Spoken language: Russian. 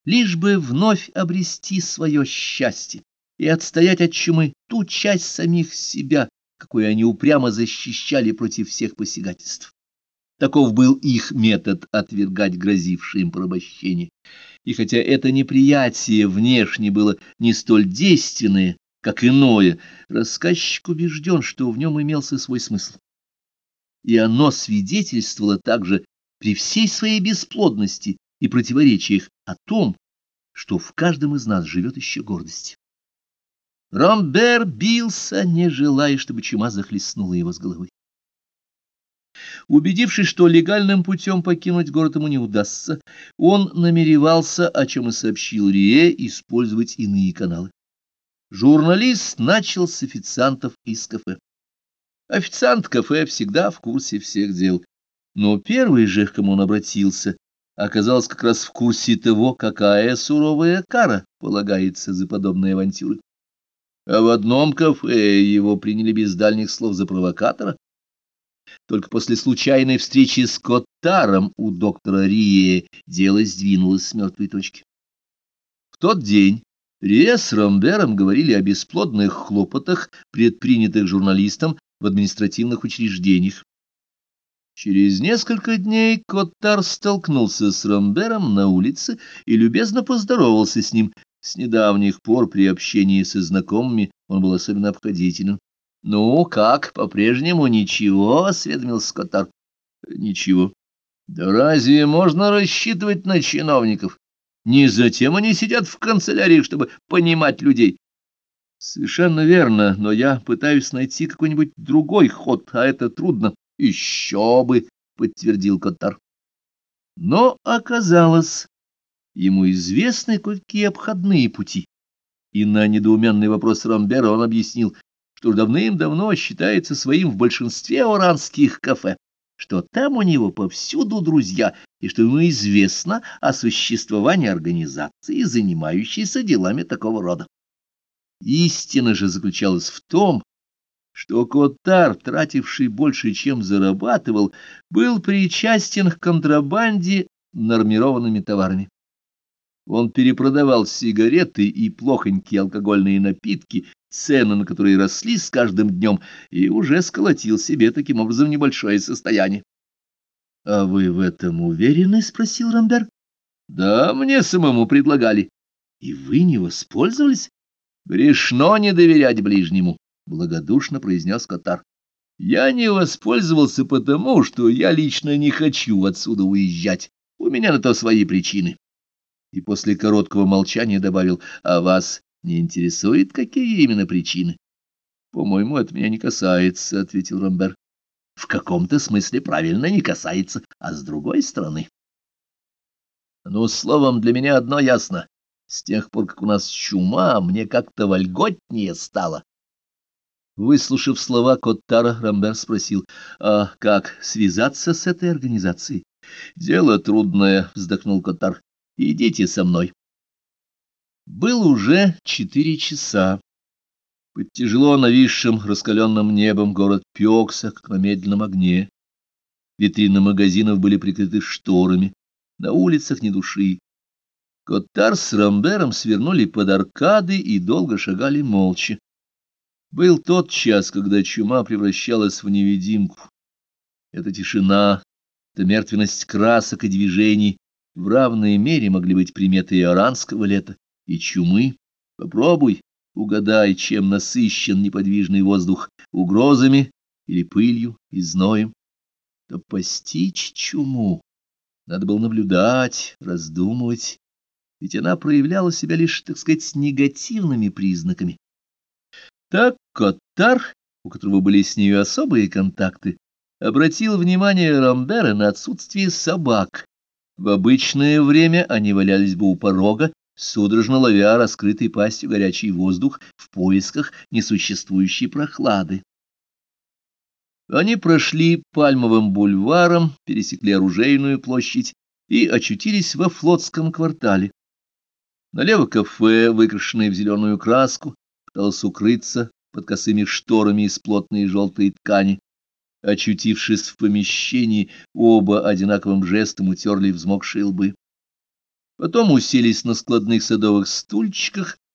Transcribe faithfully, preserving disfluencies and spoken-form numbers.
лишь бы вновь обрести свое счастье и отстоять от чумы ту часть самих себя, какую они упрямо защищали против всех посягательств. Таков был их метод отвергать грозившее им порабощение. И хотя это неприятие внешне было не столь действенное, как иное, рассказчик убежден, что в нем имелся свой смысл. И оно свидетельствовало также при всей своей бесплодности и противоречиях о том, что в каждом из нас живет еще гордость. Ромбер бился, не желая, чтобы чума захлестнула его с головы. Убедившись, что легальным путем покинуть город ему не удастся, он намеревался, о чем и сообщил Рие, использовать иные каналы. Журналист начал с официантов из кафе. Официант кафе всегда в курсе всех дел, но первый же, к кому он обратился, оказался как раз в курсе того, какая суровая кара полагается за подобные авантюры. А в одном кафе его приняли без дальних слов за провокатора. Только после случайной встречи с Коттаром у доктора Рие дело сдвинулось с мертвой точки. В тот день Рие с Ромбером говорили о бесплодных хлопотах, предпринятых журналистом в административных учреждениях. Через несколько дней Коттар столкнулся с Ромбером на улице и любезно поздоровался с ним. С недавних пор при общении со знакомыми он был особенно обходителен. — Ну, как, по-прежнему ничего? — осведомился Коттар. — Ничего. — Да разве можно рассчитывать на чиновников? Не затем они сидят в канцеляриях, чтобы понимать людей. — Совершенно верно, но я пытаюсь найти какой-нибудь другой ход, а это трудно. — Еще бы, — подтвердил Коттар. Но оказалось, ему известны кое-какие обходные пути. И на недоуменный вопрос Ромбера он объяснил, что давным-давно считается своим в большинстве оранских кафе, что там у него повсюду друзья, и что ему известно о существовании организации, занимающейся делами такого рода. Истина же заключалась в том, что Коттар, тративший больше, чем зарабатывал, был причастен к контрабанде нормированными товарами. Он перепродавал сигареты и плохонькие алкогольные напитки, цены на которые росли с каждым днем, и уже сколотил себе таким образом небольшое состояние. — А вы в этом уверены? — спросил Ромбер. — Да, мне самому предлагали. — И вы не воспользовались? — Грешно не доверять ближнему, — благодушно произнес Коттар. — Я не воспользовался потому, что я лично не хочу отсюда уезжать. У меня на то свои причины. И после короткого молчания добавил: — А вас не интересует, какие именно причины? — По-моему, это меня не касается, — ответил Ромбер. — В каком-то смысле правильно не касается, а с другой стороны. Ну, словом, для меня одно ясно. С тех пор, как у нас чума, мне как-то вольготнее стало. Выслушав слова Коттара, Ромбер спросил: — А как связаться с этой организацией? — Дело трудное, — вздохнул Коттар. — Идите со мной. Было уже четыре часа. Под тяжело нависшим раскаленным небом город пекся, как на медленном огне. Витрины магазинов были прикрыты шторами, на улицах ни души. Коттар с Ромбером свернули под аркады и долго шагали молча. Был тот час, когда чума превращалась в невидимку. Эта тишина, эта мертвенность красок и движений в равной мере могли быть приметы и оранского лета, и чумы. Попробуй, угадай, чем насыщен неподвижный воздух: угрозами или пылью и зноем. То постичь чуму надо было наблюдать, раздумывать, ведь она проявляла себя лишь, так сказать, с негативными признаками. Так Коттар, у которого были с нею особые контакты, обратил внимание Ромбера на отсутствие собак. В обычное время они валялись бы у порога, судорожно ловя раскрытой пастью горячий воздух в поисках несуществующей прохлады. Они прошли Пальмовым бульваром, пересекли Оружейную площадь и очутились во Флотском квартале. Налево кафе, выкрашенное в зеленую краску, пыталось укрыться под косыми шторами из плотной желтой ткани. Очутившись в помещении, оба одинаковым жестом утерли взмокшие лбы. Потом уселись на складных садовых стульчиках,